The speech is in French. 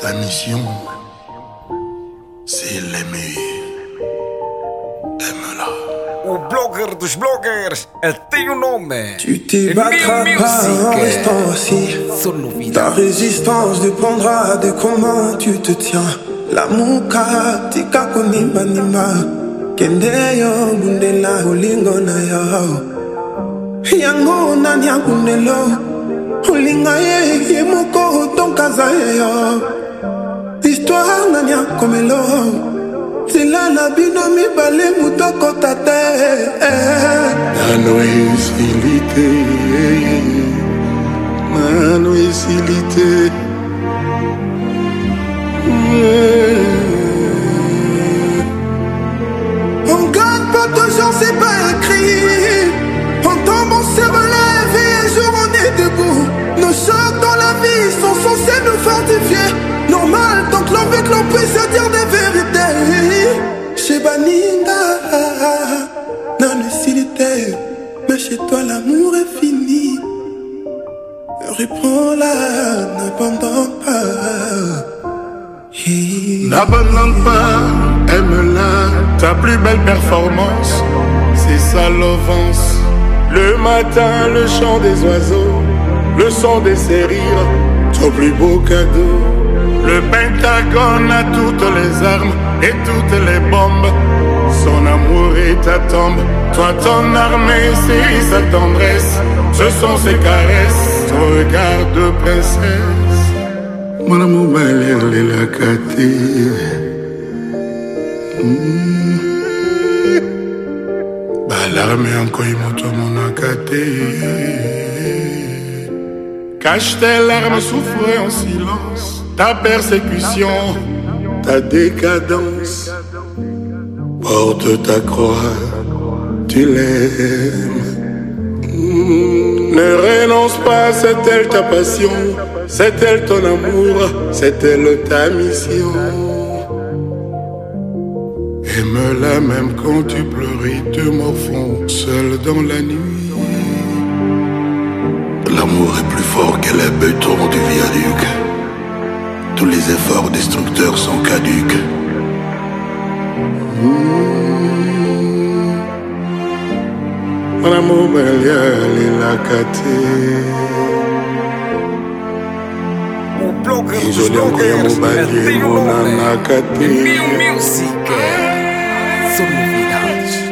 Ta mission, c'est l'aimer. Aime-la. O blogger dos bloggers, ele tem um nome. Tu te battras pas en restant assis. Ta résistance dépendra de comment tu te tiens. La muka tika kunimba nimba. Kende yo bundela ulingo na yo. Yango na nyakundelo. Ulinga ye moko tonkaza yo. Histoire na nyakomelo. Tila na bino mibale mutoko tate. Nano esilite, nano esilite. On gagne pas toujours, c'est pas écrit. On tombe, on se relève et un jour on est debout. Nos chocs dans la vie sont censés nous fortifier. Normal, donc l'on veut que l'on puisse se dire des vérités. Chez Baninga, non lucidité. Mais chez toi l'amour est fini. Reprends-la, n'abandonne pas. N'abandonne pas, aime-la. Ta plus belle performance, c'est sa lovance. Le matin, le chant des oiseaux, le son de ses rires, ton plus beau cadeau. Le Pentagone a toutes les armes et toutes les bombes. Son amour est ta tombe. Toi, ton armée, c'est sa tendresse. Ce sont ses caresses, ton regard de princesse. Mon amour balère les lacatés. Balarme encore moto mon acaté. Cache tes larmes, souffre en silence. Ta persécution, ta décadence. Porte ta croix, tu l'aimes. Ne renonce pas, c'est elle ta passion. C'est elle ton amour, c'est elle ta mission. Aime-la même quand tu pleures et te morfonds seul dans la nuit. L'amour est plus fort que les bétons du viaduc. Tous les efforts destructeurs sont caduques. Mon amour baliale la caté. O blogger dos bloggers, ele tem um nome. New Music, são novidades.